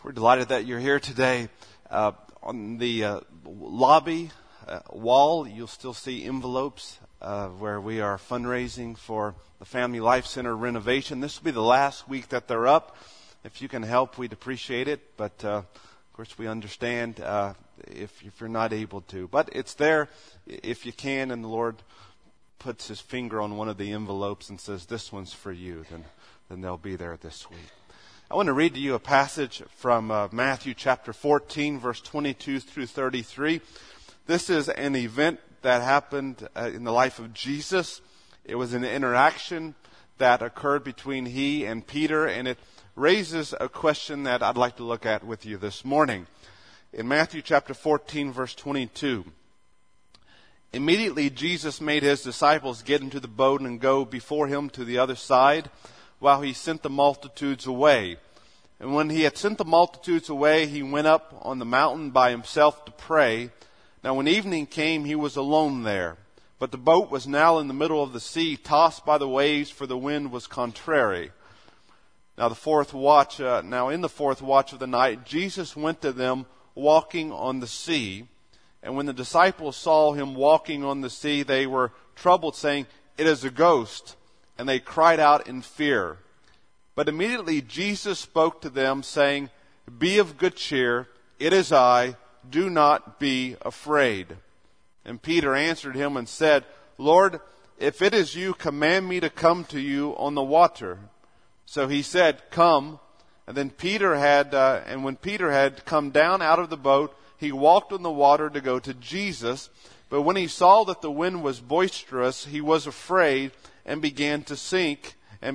We're delighted that you're here today. On the lobby wall, you'll still see envelopes where we are fundraising for the Family Life Center renovation. This will be the last week that they're up. If you can help, we'd appreciate it. But, of course, we understand if you're not able to. But it's there if you can, and the Lord puts His finger on one of the envelopes and says, this one's for you, then they'll be there this week. I want to read to you a passage from Matthew chapter 14, verse 22 through 33. This is an event that happened in the life of Jesus. It was an interaction that occurred between He and Peter, and it raises a question that I'd like to look at with you this morning. In Matthew chapter 14, verse 22, immediately Jesus made His disciples get into the boat and go before Him to the other side, while He sent the multitudes away. And when He had sent the multitudes away, He went up on the mountain by Himself to pray. Now when evening came, He was alone there. But the boat was now in the middle of the sea, tossed by the waves, for the wind was contrary. Now in the fourth watch of the night, Jesus went to them walking on the sea. And when the disciples saw Him walking on the sea, they were troubled, saying, "It is a ghost." And they cried out in fear. But immediately Jesus spoke to them, saying, "Be of good cheer, it is I, do not be afraid." And Peter answered Him and said, "Lord, if it is you, command me to come to you on the water." So He said, "Come." And then when Peter had come down out of the boat, he walked on the water to go to Jesus. But when he saw that the wind was boisterous, he was afraid and beginning to sink,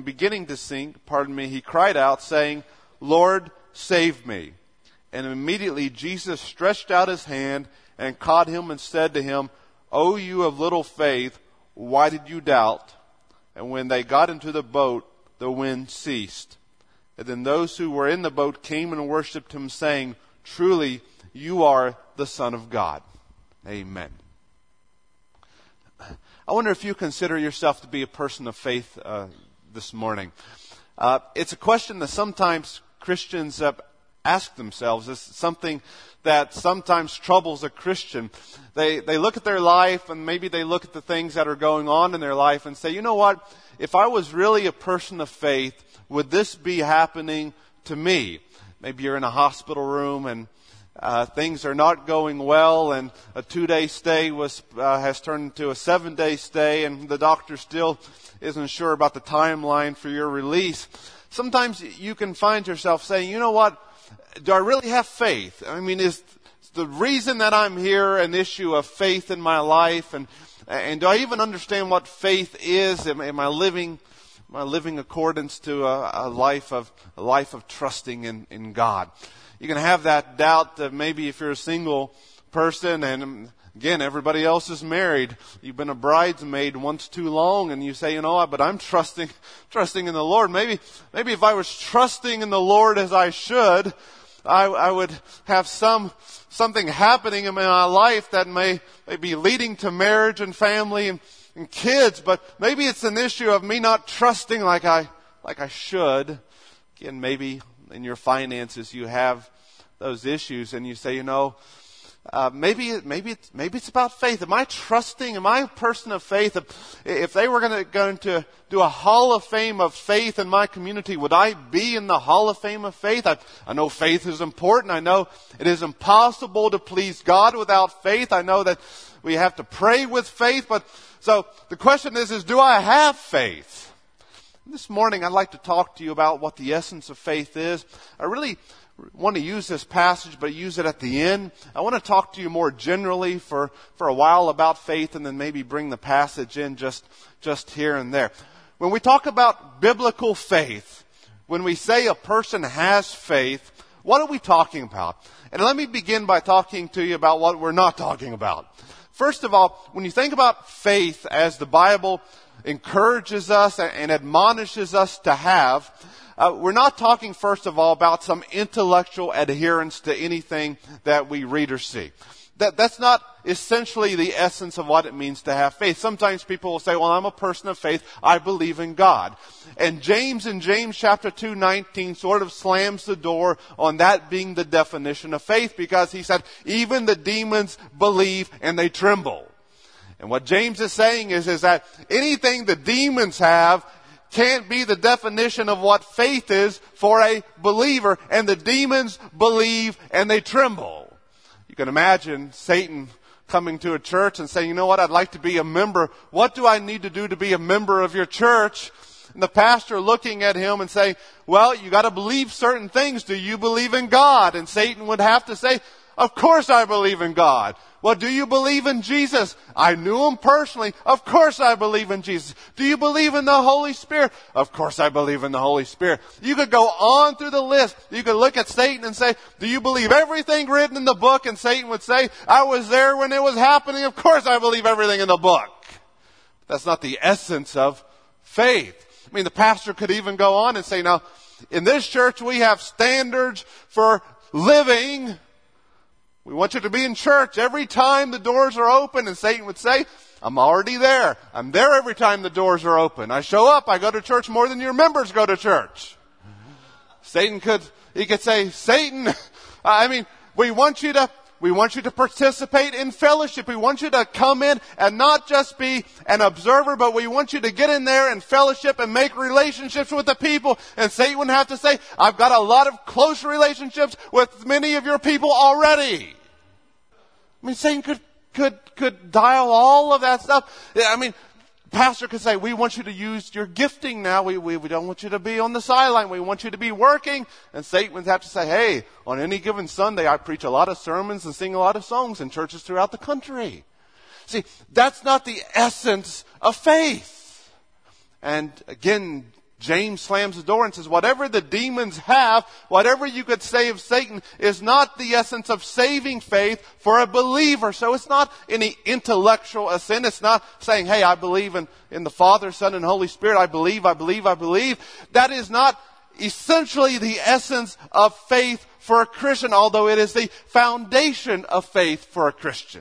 he cried out, saying, "Lord, save me." And immediately Jesus stretched out His hand and caught him and said to him, "O you of little faith, why did you doubt?" And when they got into the boat, the wind ceased. And then those who were in the boat came and worshipped Him, saying, "Truly, you are the Son of God." Amen. I wonder if you consider yourself to be a person of faith this morning. It's a question that sometimes Christians ask themselves. It's something that sometimes troubles a Christian. They look at their life, and maybe they look at the things that are going on in their life and say, you know what? If I was really a person of faith, would this be happening to me? Maybe you're in a hospital room and things are not going well, and a 2-day stay has turned into a 7-day stay, and the doctor still isn't sure about the timeline for your release. Sometimes you can find yourself saying, you know what, do I really have faith? I mean, is the reason that I'm here an issue of faith in my life? And do I even understand what faith is? Am I living accordance to a life of trusting in God? You can have that doubt that maybe if you're a single person, and again, everybody else is married. You've been a bridesmaid once too long, and you say, you know what, but I'm trusting in the Lord. Maybe if I was trusting in the Lord as I should, I would have something happening in my life that may be leading to marriage and family and kids, but maybe it's an issue of me not trusting like I should. Again, maybe in your finances you have those issues, and you say, you know, maybe it's about faith. Am I trusting? Am I a person of faith? If they were going to do a Hall of Fame of faith in my community, would I be in the Hall of Fame of faith? I know faith is important. I know it is impossible to please God without faith. I know that we have to pray with faith. But so the question is do I have faith? This morning I'd like to talk to you about what the essence of faith is. I really want to use this passage, but use it at the end. I want to talk to you more generally for a while about faith, and then maybe bring the passage in just here and there. When we talk about biblical faith, when we say a person has faith, what are we talking about? And let me begin by talking to you about what we're not talking about. First of all, when you think about faith as the Bible encourages us and admonishes us to have, we're not talking, first of all, about some intellectual adherence to anything that we read or see. That's not essentially the essence of what it means to have faith. Sometimes people will say, well, I'm a person of faith. I believe in God. And James in James chapter 2:19 sort of slams the door on that being the definition of faith, because he said, even the demons believe and they tremble. And what James is saying is that anything the demons have can't be the definition of what faith is for a believer. And the demons believe and they tremble. You can imagine Satan coming to a church and saying, you know what, I'd like to be a member. What do I need to do to be a member of your church? And the pastor looking at him and saying, well, you got to believe certain things. Do you believe in God? And Satan would have to say, of course I believe in God. Well, do you believe in Jesus? I knew him personally. Of course I believe in Jesus. Do you believe in the Holy Spirit? Of course I believe in the Holy Spirit. You could go on through the list. You could look at Satan and say, do you believe everything written in the book? And Satan would say, I was there when it was happening. Of course I believe everything in the book. That's not the essence of faith. I mean, the pastor could even go on and say, now, in this church we have standards for living. We want you to be in church every time the doors are open. And Satan would say, I'm already there. I'm there every time the doors are open. I show up. I go to church more than your members go to church. Satan could say, Satan, we want you to participate in fellowship. We want you to come in and not just be an observer, but we want you to get in there and fellowship and make relationships with the people. And Satan would have to say, I've got a lot of close relationships with many of your people already. I mean, Satan could dial all of that stuff. I mean, pastor could say, we want you to use your gifting now. We don't want you to be on the sideline. We want you to be working. And Satan would have to say, hey, on any given Sunday, I preach a lot of sermons and sing a lot of songs in churches throughout the country. See, that's not the essence of faith. And again, James slams the door and says, whatever the demons have, whatever you could say of Satan, is not the essence of saving faith for a believer. So it's not any intellectual assent. It's not saying, hey, I believe in the Father, Son, and Holy Spirit. I believe. That is not essentially the essence of faith for a Christian, although it is the foundation of faith for a Christian.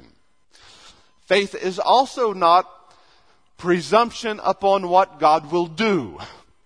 Faith is also not presumption upon what God will do.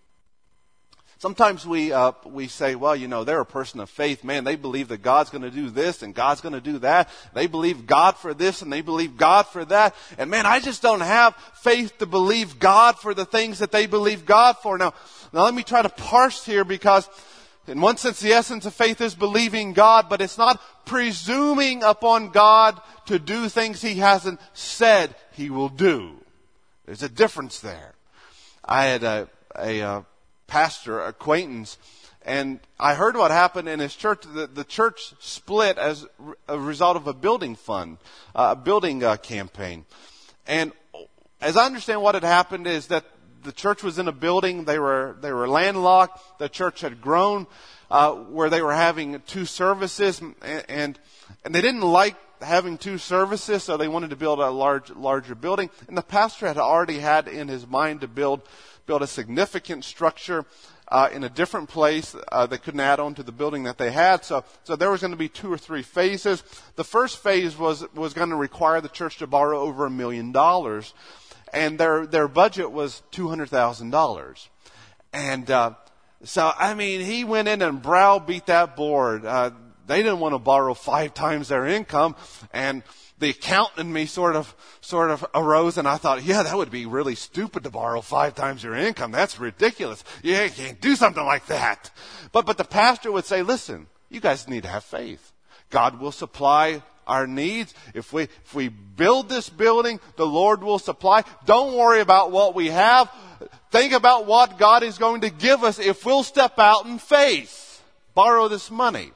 Sometimes we say, well, they're a person of faith. Man, they believe that God's going to do this and God's going to do that. They believe God for this and they believe God for that. And man, I just don't have faith to believe God for the things that they believe God for. Now let me try to parse here, because in one sense, the essence of faith is believing God, but it's not presuming upon God to do things He hasn't said He will do. There's a difference there. I had a pastor acquaintance, and I heard what happened in his church. The church split as a result of a building fund, a building campaign. And as I understand what had happened is that the church was in a building. They were landlocked. The church had grown, where they were having two services, and they didn't like having two services, so they wanted to build a larger building. And the pastor had already had in his mind to build a significant structure in a different place that couldn't add on to the building that they had. So there was going to be 2 or 3 phases. The first phase was going to require the church to borrow over $1 million, and their budget was $200,000. And so he went in and browbeat that board. They didn't want to borrow 5 times their income, and the accountant in me sort of arose, and I thought, yeah, that would be really stupid to borrow 5 times your income. That's ridiculous. You can't do something like that. But the pastor would say, listen, you guys need to have faith. God will supply our needs. If we build this building, the Lord will supply. Don't worry about what we have. Think about what God is going to give us if we'll step out in faith. Borrow this money.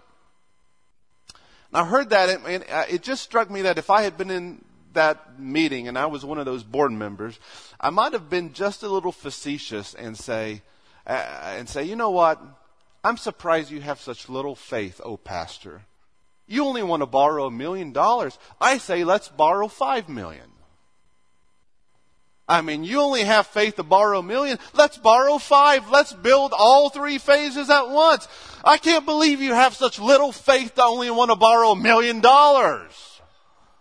I heard that, and it just struck me that if I had been in that meeting and I was one of those board members, I might have been just a little facetious and say, you know what? I'm surprised you have such little faith, oh pastor. You only want to borrow $1 million. I say, let's borrow $5 million. You only have faith to borrow $1 million. Let's borrow 5. Let's build all 3 phases at once. I can't believe you have such little faith to only want to borrow $1 million.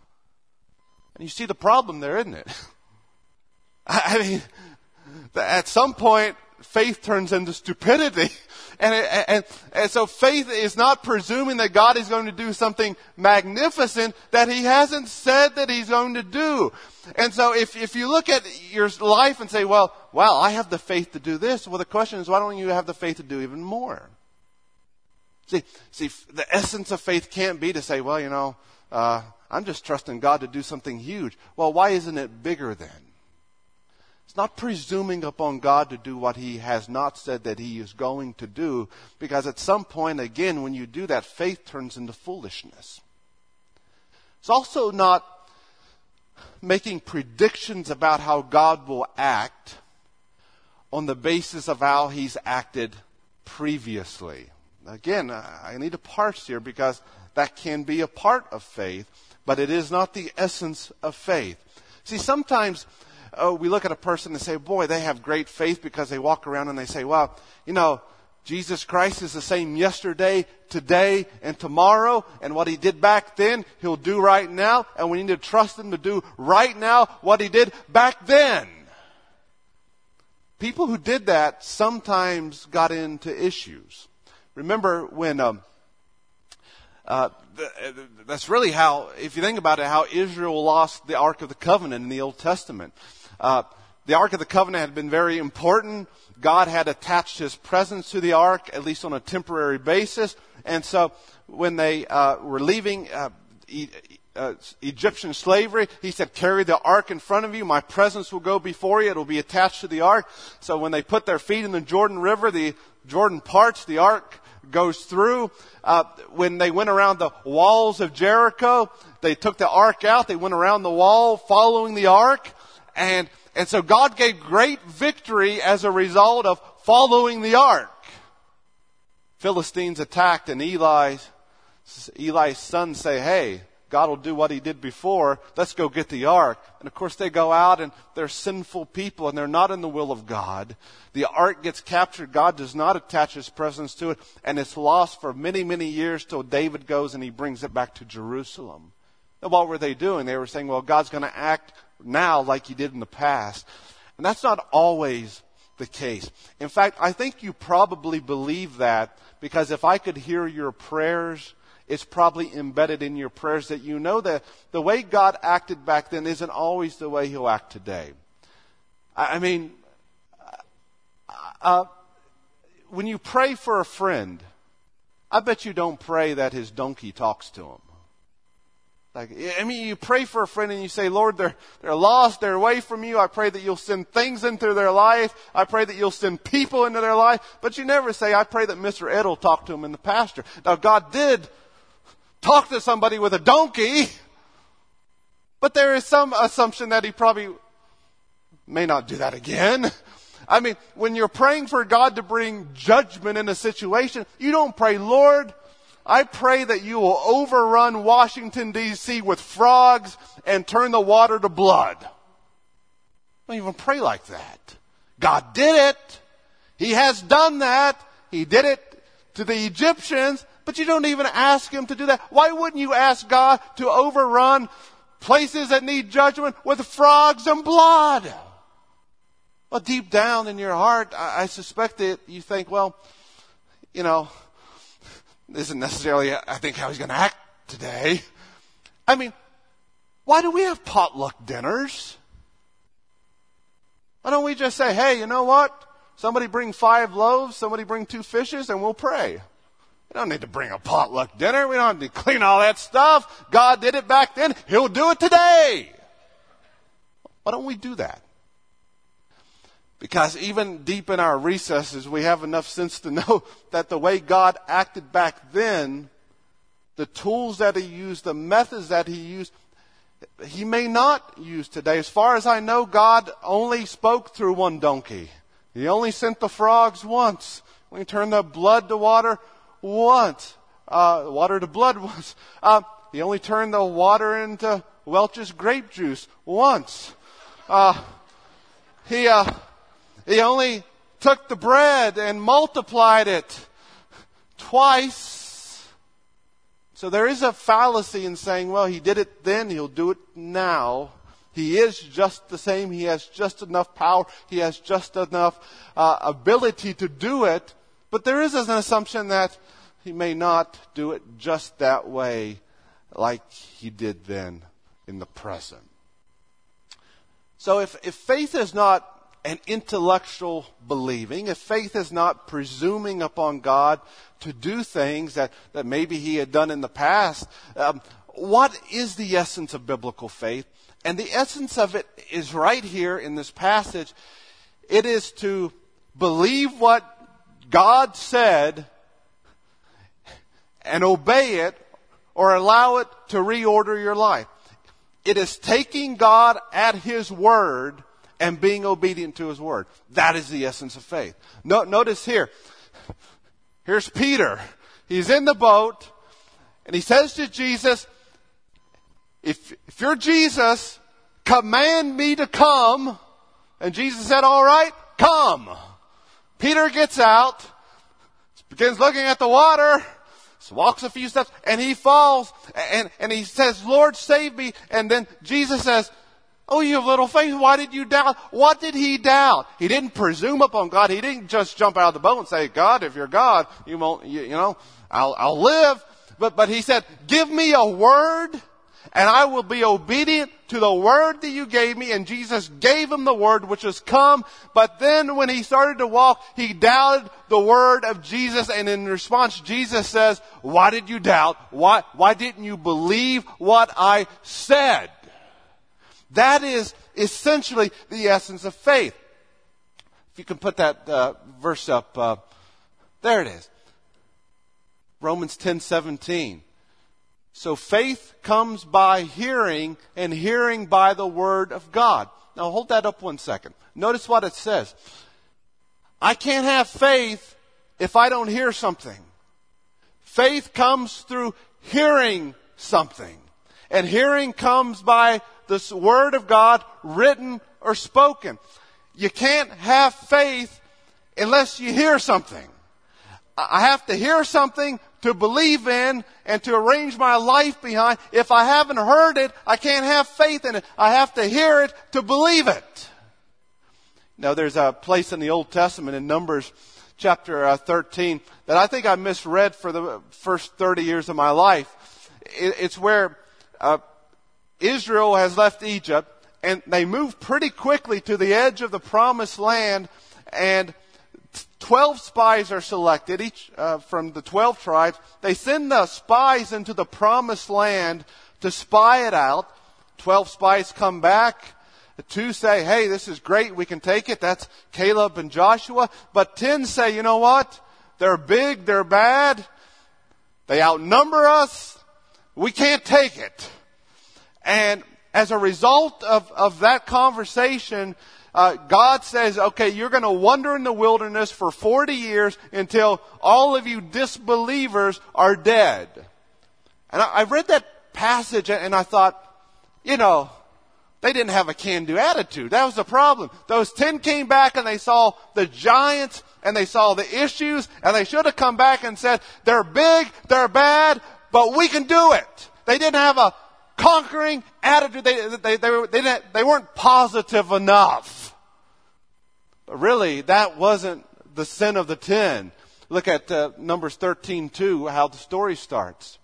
And you see the problem there, isn't it? I mean, at some point, faith turns into stupidity. And so faith is not presuming that God is going to do something magnificent that He hasn't said that He's going to do. And so if you look at your life and say, well, I have the faith to do this. Well, the question is, why don't you have the faith to do even more? See, the essence of faith can't be to say, well, I'm just trusting God to do something huge. Well, why isn't it bigger then? It's not presuming upon God to do what He has not said that He is going to do, because at some point, again, when you do that, faith turns into foolishness. It's also not making predictions about how God will act on the basis of how He's acted previously. Again, I need to parse here because that can be a part of faith, but it is not the essence of faith. See, sometimes we look at a person and say, boy, they have great faith because they walk around and they say, well, Jesus Christ is the same yesterday, today, and tomorrow. And what He did back then, He'll do right now. And we need to trust Him to do right now what He did back then. People who did that sometimes got into issues. Remember when, that's really how, if you think about it, how Israel lost the Ark of the Covenant in the Old Testament. The Ark of the Covenant had been very important. God had attached His presence to the Ark, at least on a temporary basis. And so when they were leaving Egyptian slavery, He said, carry the Ark in front of you. My presence will go before you. It will be attached to the Ark. So when they put their feet in the Jordan River, the Jordan parts, the Ark goes through. When they went around the walls of Jericho, they took the Ark out. They went around the wall following the Ark. And so God gave great victory as a result of following the Ark. Philistines attacked, and Eli's sons say, hey, God will do what He did before. Let's go get the Ark. And of course they go out and they're sinful people and they're not in the will of God. The Ark gets captured. God does not attach His presence to it. And it's lost for many, many years till David goes and he brings it back to Jerusalem. And what were they doing? They were saying, well, God's going to act now like He did in the past. And that's not always the case. In fact, I think you probably believe that because if I could hear your prayers, it's probably embedded in your prayers that you know that the way God acted back then isn't always the way He'll act today. I mean, when you pray for a friend, I bet you don't pray that his donkey talks to him. You pray for a friend and you say, Lord, they're lost, they're away from You. I pray that You'll send things into their life. I pray that You'll send people into their life. But you never say, I pray that Mr. Ed will talk to him in the pasture. Now, God did talk to somebody with a donkey, but there is some assumption that He probably may not do that again. I mean, when you're praying for God to bring judgment in a situation, you don't pray, Lord, I pray that You will overrun Washington, D.C. with frogs and turn the water to blood. Don't even pray like that. God did it. He has done that. He did it to the Egyptians, but you don't even ask Him to do that. Why wouldn't you ask God to overrun places that need judgment with frogs and blood? Well, deep down in your heart, I suspect that you think, well, this isn't necessarily, I think, how He's going to act today. I mean, why do we have potluck dinners? Why don't we just say, hey, you know what? Somebody bring 5 loaves, somebody bring 2 fishes, and we'll pray. We don't need to bring a potluck dinner. We don't have to clean all that stuff. God did it back then. He'll do it today. Why don't we do that? Because even deep in our recesses, we have enough sense to know that the way God acted back then, the tools that He used, the methods that He used, He may not use today. As far as I know, God only spoke through one donkey. He only sent the frogs once. When He turned the blood to water once. Water to blood once. He only turned the water into Welch's grape juice once. He only took the bread and multiplied it twice. So there is a fallacy in saying, well, he did it then, he'll do it now. He is just the same. He has just enough power. He has just enough ability to do it. But there is an assumption that he may not do it just that way like he did then in the present. So if faith is not an intellectual believing, if faith is not presuming upon God to do things that maybe he had done in the past, what is the essence of biblical faith? And the essence of it is right here in this passage. It is to believe what God said and obey it or allow it to reorder your life. It is taking God at His word and being obedient to His word. That is the essence of faith. Notice here. Here's Peter. He's in the boat and he says to Jesus, if you're Jesus, command me to come. And Jesus said, all right, come. Peter gets out, begins looking at the water, walks a few steps, and he falls, and he says, Lord, save me. And then Jesus says, oh, you have little faith, why did you doubt? What did he doubt? He didn't presume upon God. He didn't just jump out of the boat and say, God, if you're God, you won't, I'll live. But he said, give me a word, and I will be obedient to the word that you gave me. And Jesus gave him the word, which has come. But then when he started to walk, he doubted the word of Jesus. And in response, Jesus says, why did you doubt? Why didn't you believe what I said? That is essentially the essence of faith. If you can put that verse up, there it is. Romans 10:17. So faith comes by hearing, and hearing by the word of God. Now hold that up 1 second. Notice what it says. I can't have faith if I don't hear something. Faith comes through hearing something. And hearing comes by the word of God, written or spoken. You can't have faith unless you hear something. I have to hear something to believe in and to arrange my life behind. If I haven't heard it, I can't have faith in it. I have to hear it to believe it. Now, there's a place in the Old Testament in Numbers chapter 13 that I think I misread for the first 30 years of my life. It's where Israel has left Egypt, and they move pretty quickly to the edge of the promised land, and 12 spies are selected, each from the 12 tribes. They send the spies into the promised land to spy it out. 12 spies come back. 2 say, hey, this is great, we can take it. That's Caleb and Joshua. But 10 say, you know what? They're big, they're bad. They outnumber us. We can't take it. And as a result of that conversation, God says, okay, you're going to wander in the wilderness for 40 years until all of you disbelievers are dead. And I read that passage and I thought, they didn't have a can-do attitude. That was the problem. Those 10 came back and they saw the giants and they saw the issues, and they should have come back and said, they're big, they're bad, but we can do it. They didn't have a conquering attitude. They weren't positive enough. But really, that wasn't the sin of the 10. Look at Numbers 13:2, how the story starts.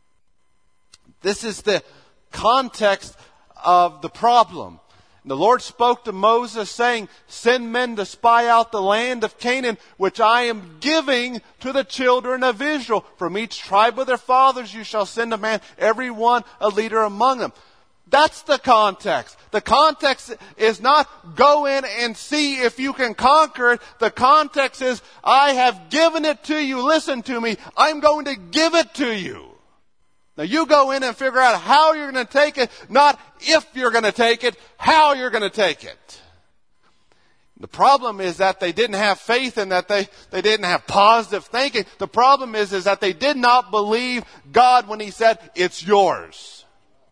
This is the context of the problem. The Lord spoke to Moses, saying, send men to spy out the land of Canaan, which I am giving to the children of Israel. From each tribe of their fathers you shall send a man, every one a leader among them. That's the context. The context is not go in and see if you can conquer it. The context is, I have given it to you. Listen to me. I'm going to give it to you. Now you go in and figure out how you're going to take it, not if you're going to take it, how you're going to take it. The problem is that they didn't have faith and that they didn't have positive thinking. The problem is that they did not believe God when He said, it's yours.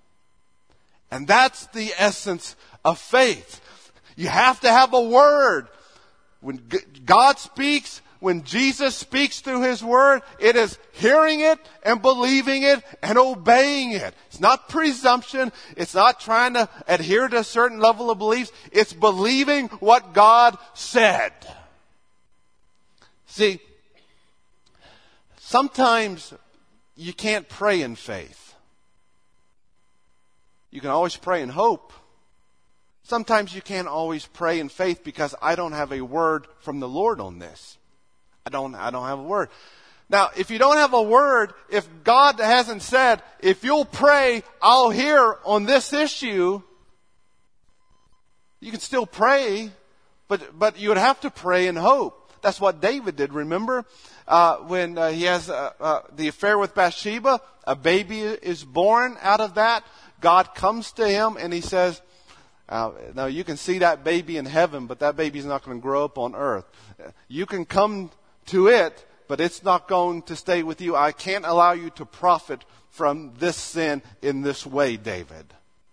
And that's the essence of faith. You have to have a word. When God speaks, when Jesus speaks through His Word, it is hearing it and believing it and obeying it. It's not presumption. It's not trying to adhere to a certain level of beliefs. It's believing what God said. See, sometimes you can't pray in faith. You can always pray in hope. Sometimes you can't always pray in faith because I don't have a word from the Lord on this. I don't have a word. Now, if you don't have a word, if God hasn't said, if you'll pray, I'll hear on this issue, you can still pray, but you would have to pray in hope. That's what David did, remember? When he has the affair with Bathsheba, a baby is born out of that. God comes to him and he says, now you can see that baby in heaven, but that baby's not going to grow up on earth. You can come to it, but it's not going to stay with you. I can't allow you to profit from this sin in this way, David.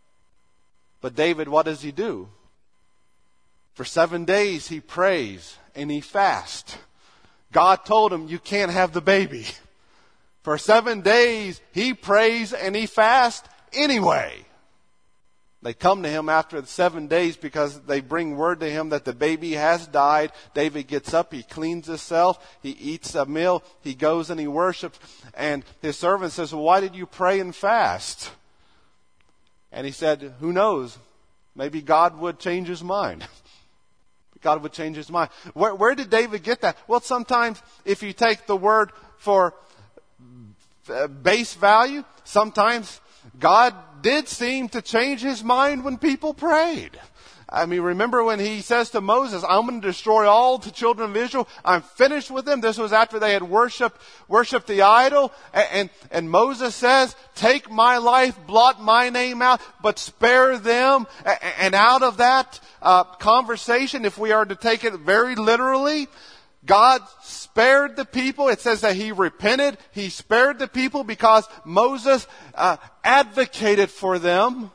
But David, what does he do? For 7 days he prays and he fasts. God told him, you can't have the baby. For 7 days he prays and he fasts anyway. They come to him after the 7 days because they bring word to him that the baby has died. David gets up, he cleans himself, he eats a meal, he goes and he worships. And his servant says, well, why did you pray and fast? And he said, who knows? Maybe God would change his mind. God would change his mind. Where did David get that? Well, sometimes if you take the word for base value, sometimes God did seem to change his mind when people prayed. I mean, remember when he says to Moses, I'm going to destroy all the children of Israel. I'm finished with them. This was after they had worshipped the idol. And Moses says, take my life, blot my name out, but spare them. And out of that conversation, if we are to take it very literally, God spared the people. It says that he repented. He spared the people because Moses advocated for them.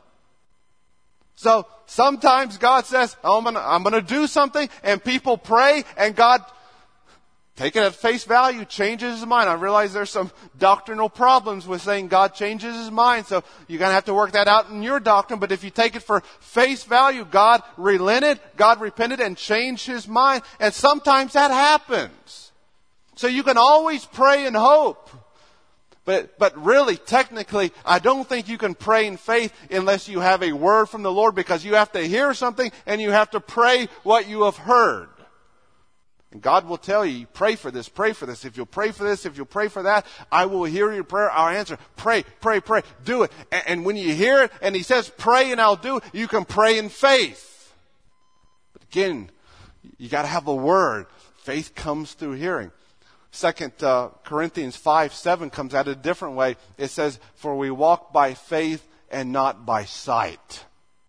So sometimes God says, I'm going to do something, and people pray, and God, take it at face value, changes his mind. I realize there's some doctrinal problems with saying God changes his mind, so you're going to have to work that out in your doctrine. But if you take it for face value, God relented, God repented, and changed his mind. And sometimes that happens. So you can always pray in hope. But really, technically, I don't think you can pray in faith unless you have a word from the Lord, because you have to hear something and you have to pray what you have heard. And God will tell you, pray for this, pray for this. If you'll pray for this, if you'll pray for that, I will hear your prayer, I'll answer. Pray, pray, pray. Do it. And when you hear it and he says, pray and I'll do it, you can pray in faith. But again, you got to have a word. Faith comes through hearing. 2 Corinthians 5:7 comes out a different way. It says, for we walk by faith and not by sight.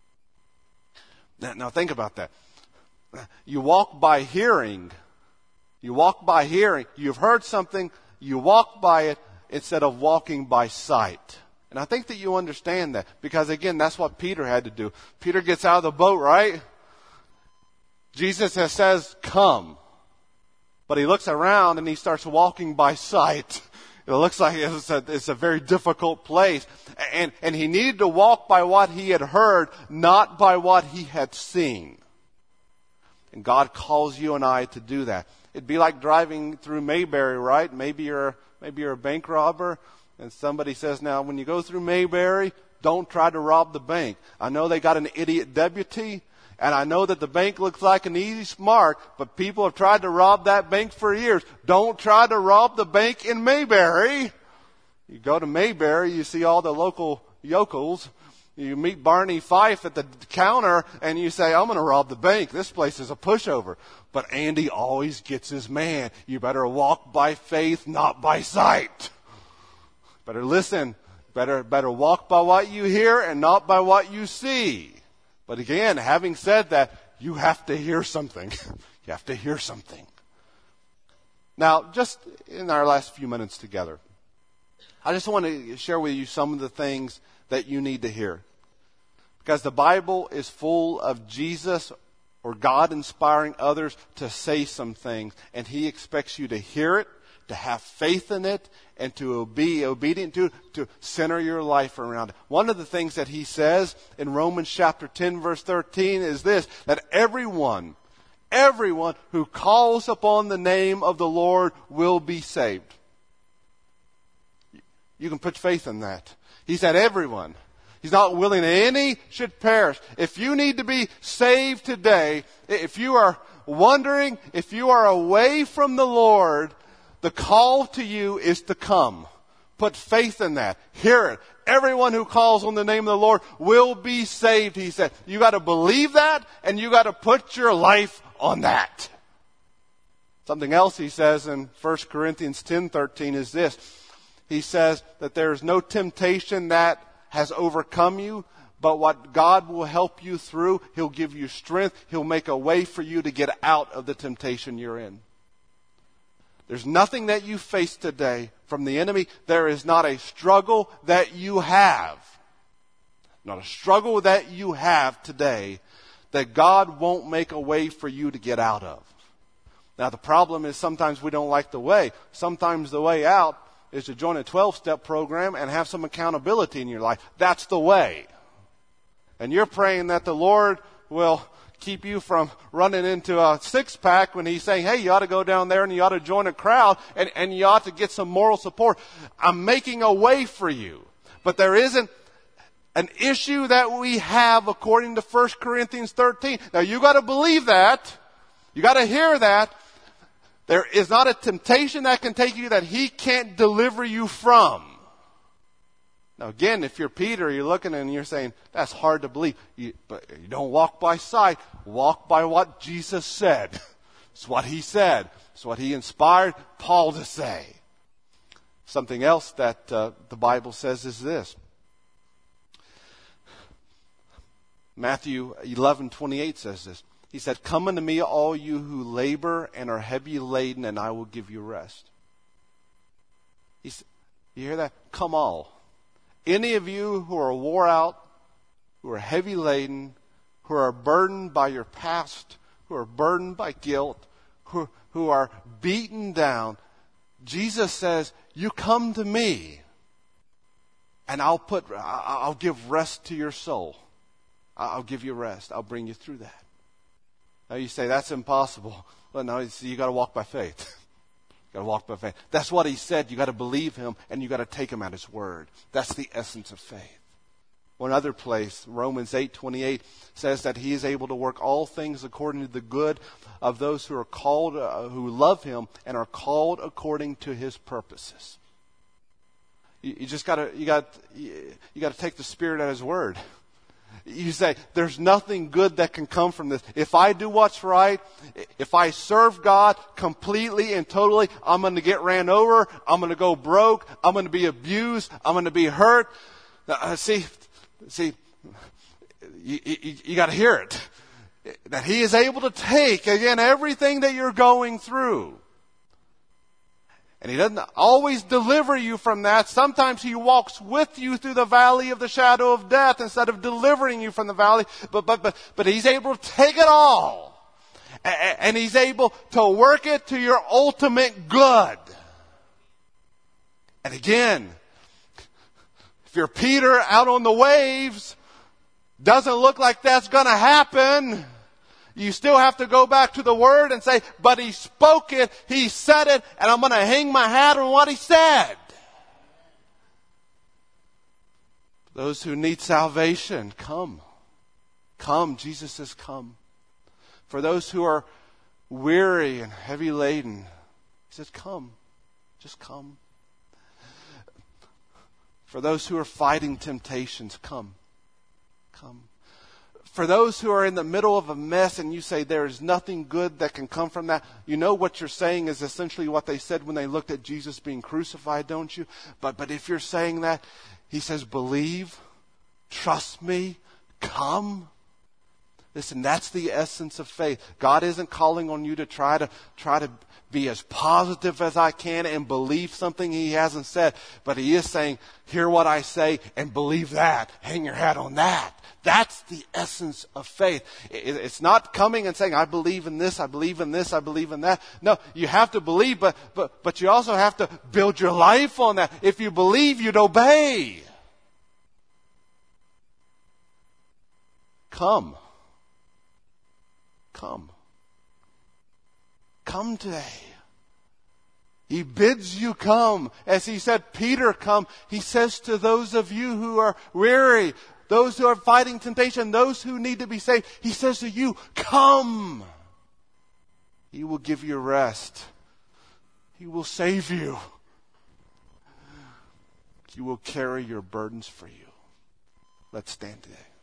Now think about that. You walk by hearing. You walk by hearing. You've heard something. You walk by it instead of walking by sight. And I think that you understand that, because again, that's what Peter had to do. Peter gets out of the boat, right? Jesus says, come. But he looks around and he starts walking by sight. It looks like it's a very difficult place. And he needed to walk by what he had heard, not by what he had seen. And God calls you and I to do that. It'd be like driving through Mayberry, right? Maybe you're a bank robber, and somebody says, now when you go through Mayberry, don't try to rob the bank. I know they got an idiot deputy, and I know that the bank looks like an easy mark, but people have tried to rob that bank for years. Don't try to rob the bank in Mayberry. You go to Mayberry, you see all the local yokels. You meet Barney Fife at the counter, and you say, I'm going to rob the bank. This place is a pushover. But Andy always gets his man. You better walk by faith, not by sight. Better listen. Better walk by what you hear and not by what you see. But again, having said that, you have to hear something. You have to hear something. Now, just in our last few minutes together, I just want to share with you some of the things that you need to hear. Because the Bible is full of Jesus or God inspiring others to say some things. And He expects you to hear it, to have faith in it, and to be obedient to center your life around it. One of the things that He says in Romans chapter 10 verse 13 is this, that everyone who calls upon the name of the Lord will be saved. You can put faith in that. He said everyone. He's not willing that any should perish. If you need to be saved today, if you are wondering, if you are away from the Lord, the call to you is to come. Put faith in that. Hear it. Everyone who calls on the name of the Lord will be saved, He said. You got to believe that, and you got to put your life on that. Something else He says in 1 Corinthians 10:13 is this. He says that there is no temptation that has overcome you, but what God will help you through, He'll give you strength. He'll make a way for you to get out of the temptation you're in. There's nothing that you face today from the enemy. There is not a struggle that you have. Not a struggle that you have today that God won't make a way for you to get out of. Now the problem is sometimes we don't like the way. Sometimes the way out is to join a 12-step program and have some accountability in your life. That's the way. And you're praying that the Lord will keep you from running into a six-pack when He's saying, hey, you ought to go down there and you ought to join a crowd and you ought to get some moral support. I'm making a way for you. But there isn't an issue that we have according to 1 Corinthians 13. Now you got to believe that. You got to hear that. There is not a temptation that can take you that He can't deliver you from. Now again, if you're Peter, you're looking and you're saying, that's hard to believe. But you don't walk by sight. Walk by what Jesus said. It's what He said. It's what He inspired Paul to say. Something else that the Bible says is this. Matthew 11:28 says this. He said, come unto me, all you who labor and are heavy laden, and I will give you rest. You hear that? Come all. Any of you who are wore out, who are heavy laden, who are burdened by your past, who are burdened by guilt, who are beaten down, Jesus says, you come to me, and I'll give rest to your soul. I'll give you rest. I'll bring you through that. Now you say, that's impossible. Well, no, you got to walk by faith. You got to walk by faith. That's what He said. You got to believe Him, and you got to take Him at His word. That's the essence of faith. One other place, Romans 8:28 says that He is able to work all things according to the good of those who are called, who love Him and are called according to His purposes. You just got to take the Spirit at His word. You say, there's nothing good that can come from this. If I do what's right, if I serve God completely and totally, I'm going to get ran over. I'm going to go broke. I'm going to be abused. I'm going to be hurt. See, you got to hear it. That He is able to take, again, everything that you're going through. And He doesn't always deliver you from that. Sometimes He walks with you through the valley of the shadow of death instead of delivering you from the valley. But He's able to take it all. And He's able to work it to your ultimate good. And again, if you're Peter out on the waves, doesn't look like that's going to happen. You still have to go back to the Word and say, but He spoke it, He said it, and I'm going to hang my hat on what He said. Those who need salvation, come. Come, Jesus says come. For those who are weary and heavy laden, He says come. Just come. For those who are fighting temptations, come. Come. For those who are in the middle of a mess and you say there is nothing good that can come from that, you know what you're saying is essentially what they said when they looked at Jesus being crucified, don't you? But if you're saying that, He says, believe, trust me, come. Listen, that's the essence of faith. God isn't calling on you to try to be as positive as I can and believe something He hasn't said. But He is saying, hear what I say and believe that. Hang your hat on that. That's the essence of faith. It's not coming and saying, I believe in this, I believe in this, I believe in that. No, you have to believe, but you also have to build your life on that. If you believe, you'd obey. Come. Come. Come today. He bids you come. As He said, Peter, come. He says to those of you who are weary, those who are fighting temptation, those who need to be saved, He says to you, come. He will give you rest. He will save you. He will carry your burdens for you. Let's stand today.